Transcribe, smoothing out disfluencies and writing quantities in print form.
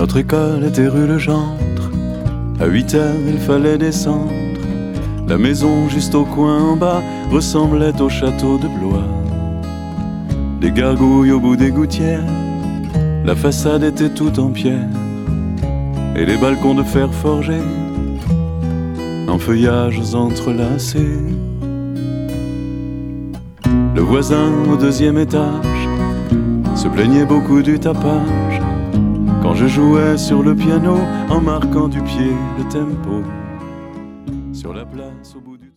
Notre école était rue Legendre. À 8 heures, il fallait descendre. La maison juste au coin en bas ressemblait au château de Blois. Des gargouilles au bout des gouttières, la façade était toute en pierre, et les balcons de fer forgé en feuillages entrelacés. Le voisin au deuxième étage se plaignait beaucoup du tapage quand je jouais sur le piano en marquant du pied le tempo sur la place au bout du